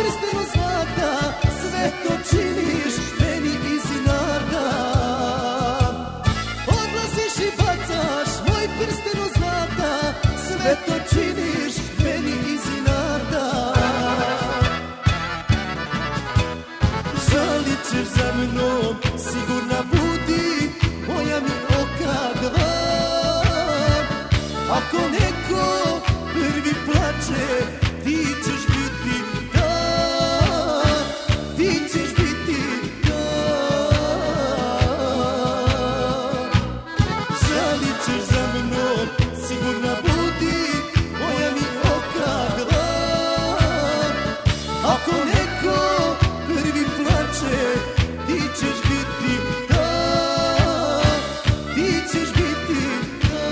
prsten od zlata, sve to činiš meni iz inata. Odlaziš i bacaš moj prsten od zlata, sve to činiš meni iz inata. Žalit ćeš za mnom, sigurna budi, moja mi oka dva. Ako neko prvi plače, ti ćeš biti ta, ti ćeš biti ta. Žalit ćeš za mnom, sigurna budi, moja mi oka dva. Ako neko prvi plače, ti ćeš biti ta, ti ćeš biti ta.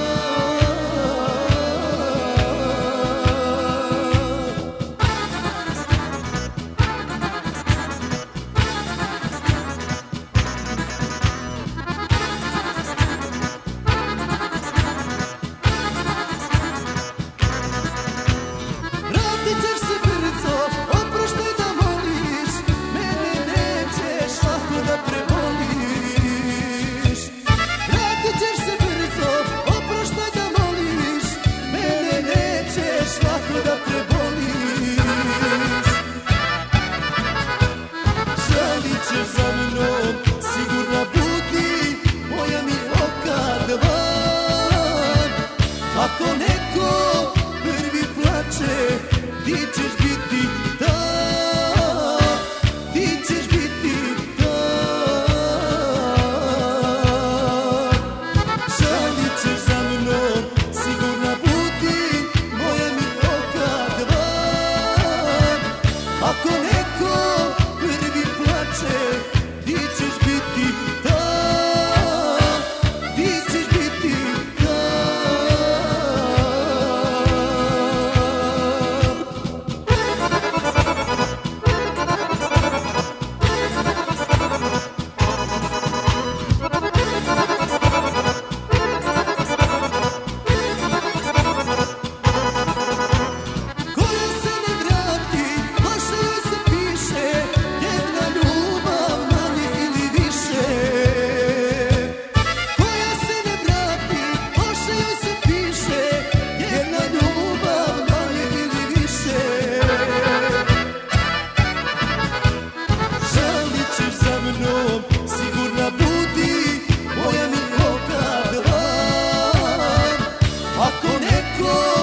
Vratit ćeš se brzo, oproštaj da moliš, mene nećeš lako da preboliš. Vratit ćeš se brzo, oproštaj da moliš, mene nećeš lako da preboliš. Žalit ćeš za mnom, sigurna budi, moja mi oka dva. Ako neko prvi plače, ti ćeš biti ta, ti ćeš biti ta. Žalit ćeš za mnom, sigurna budi, moja mi oka dva. Ako neko prvi plače, ti ćeš biti ta, ti ćeš biti ta. Koja se ne vrati, loše joj se piše, jedna ljubav manje ili više. Koja se ne vrati, loše joj se piše, jedna ljubav manje ili više. Žalit ćeš za mnom, sigurna budi, moja mi oka dva. Ako neko